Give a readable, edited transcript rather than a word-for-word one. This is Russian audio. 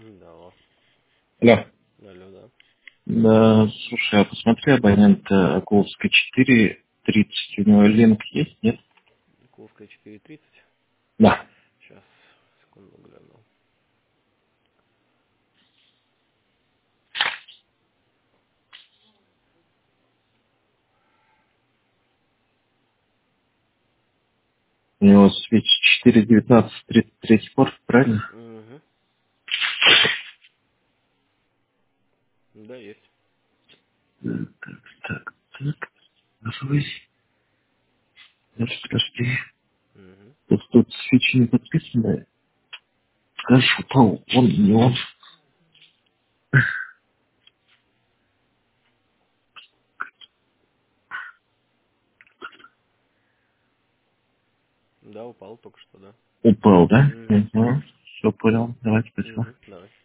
Да, алло. Алло. Алло, да. Да, слушай, а посмотри, абонент Акуловская 4:30, у него линк есть, нет? Куловская 4:30. Да. Сейчас, секунду гляну. У него свечи 4:19, 33 порт, правильно? Угу. Да, есть. Так. Назовись. Подожди. Угу. Тут свечи не подписаны. Скажешь, упал. Он, не он. Да, упал только что, да. Упал, да? Угу. Угу. Все понял. Давай, спасибо. Угу. Давай.